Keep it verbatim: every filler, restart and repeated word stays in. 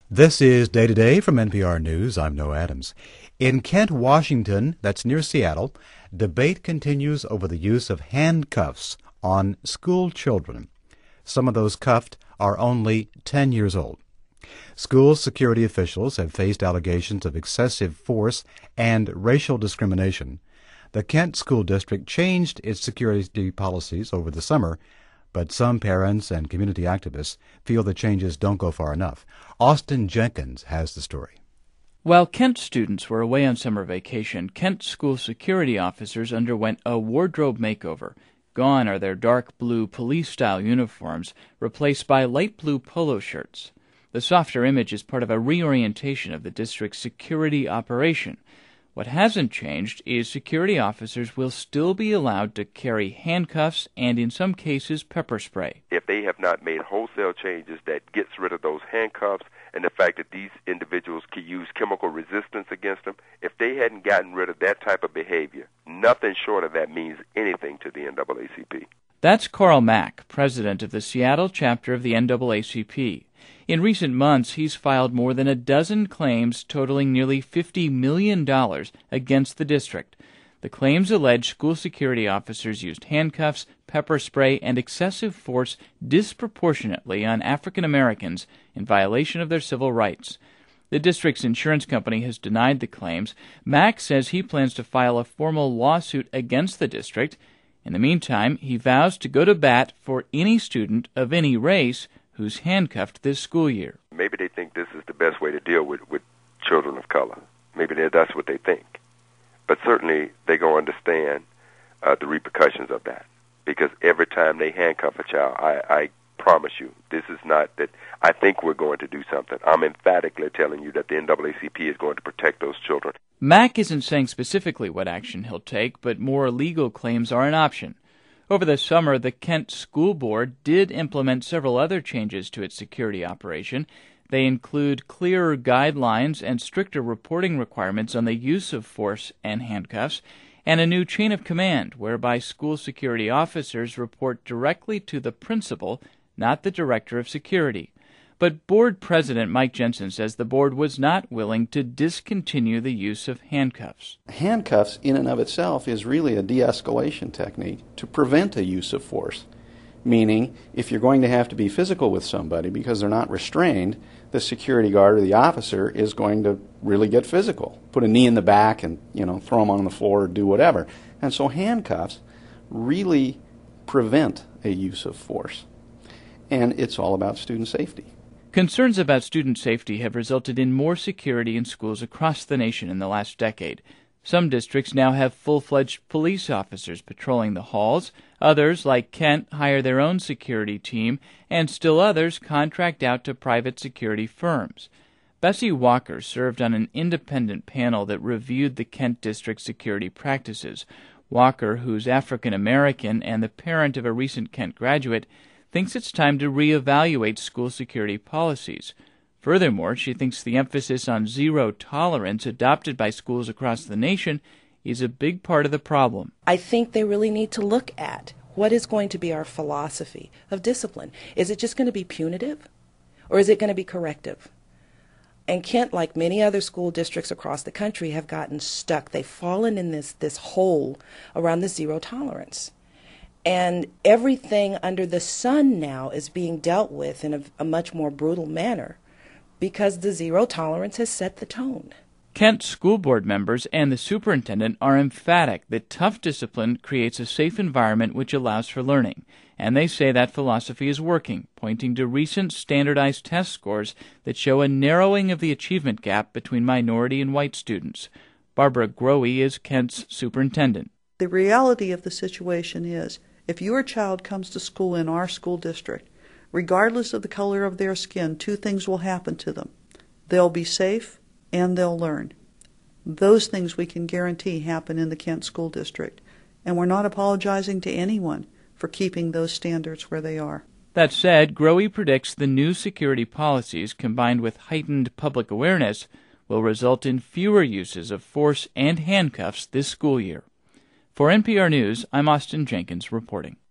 This is Day to Day from N P R News. I'm Noah Adams. In Kent, Washington, that's near Seattle, debate continues over the use of handcuffs on school children. Some of those cuffed are only ten years old. School security officials have faced allegations of excessive force and racial discrimination. The Kent School District changed its security policies over the summer, but some parents and community activists feel the changes don't go far enough. Austin Jenkins has the story. While Kent students were away on summer vacation, Kent school security officers underwent a wardrobe makeover. Gone are their dark blue police-style uniforms, replaced by light blue polo shirts. The softer image is part of a reorientation of the district's security operation. What hasn't changed is security officers will still be allowed to carry handcuffs and, in some cases, pepper spray. If they have not made wholesale changes that gets rid of those handcuffs and the fact that these individuals can use chemical resistance against them, if they hadn't gotten rid of that type of behavior, nothing short of that means anything to the N double A C P. That's Carl Mack, president of the Seattle chapter of the N double A C P. In recent months, he's filed more than a dozen claims totaling nearly fifty million dollars against the district. The claims allege school security officers used handcuffs, pepper spray, and excessive force disproportionately on African Americans in violation of their civil rights. The district's insurance company has denied the claims. Mack says he plans to file a formal lawsuit against the district. In the meantime, he vows to go to bat for any student of any race who's handcuffed this school year. Maybe they think this is the best way to deal with, with children of color. Maybe that's what they think. But certainly they're going to understand uh, the repercussions of that. Because every time they handcuff a child, I, I promise you, this is not that I think we're going to do something. I'm emphatically telling you that the N double A C P is going to protect those children. Mack isn't saying specifically what action he'll take, but more legal claims are an option. Over the summer, the Kent School Board did implement several other changes to its security operation. They include clearer guidelines and stricter reporting requirements on the use of force and handcuffs, and a new chain of command whereby school security officers report directly to the principal, not the director of security. But board president Mike Jensen says the board was not willing to discontinue the use of handcuffs. Handcuffs in and of itself is really a de-escalation technique to prevent a use of force. Meaning, if you're going to have to be physical with somebody because they're not restrained, the security guard or the officer is going to really get physical. Put a knee in the back and, you know, throw them on the floor or do whatever. And so handcuffs really prevent a use of force. And it's all about student safety. Concerns about student safety have resulted in more security in schools across the nation in the last decade. Some districts now have full-fledged police officers patrolling the halls. Others, like Kent, hire their own security team, and still others contract out to private security firms. Bessie Walker served on an independent panel that reviewed the Kent district's security practices. Walker, who's African American and the parent of a recent Kent graduate, thinks it's time to reevaluate school security policies. Furthermore, she thinks the emphasis on zero tolerance adopted by schools across the nation is a big part of the problem. I think they really need to look at what is going to be our philosophy of discipline. Is it just going to be punitive, or is it going to be corrective? And Kent, like many other school districts across the country, have gotten stuck. They've fallen in this, this hole around the zero tolerance. And everything under the sun now is being dealt with in a, a much more brutal manner because the zero tolerance has set the tone. Kent school board members and the superintendent are emphatic that tough discipline creates a safe environment which allows for learning. And they say that philosophy is working, pointing to recent standardized test scores that show a narrowing of the achievement gap between minority and white students. Barbara Growe is Kent's superintendent. The reality of the situation is, if your child comes to school in our school district, regardless of the color of their skin, two things will happen to them. They'll be safe and they'll learn. Those things we can guarantee happen in the Kent School District, and we're not apologizing to anyone for keeping those standards where they are. That said, Growe predicts the new security policies, combined with heightened public awareness, will result in fewer uses of force and handcuffs this school year. For N P R News, I'm Austin Jenkins reporting.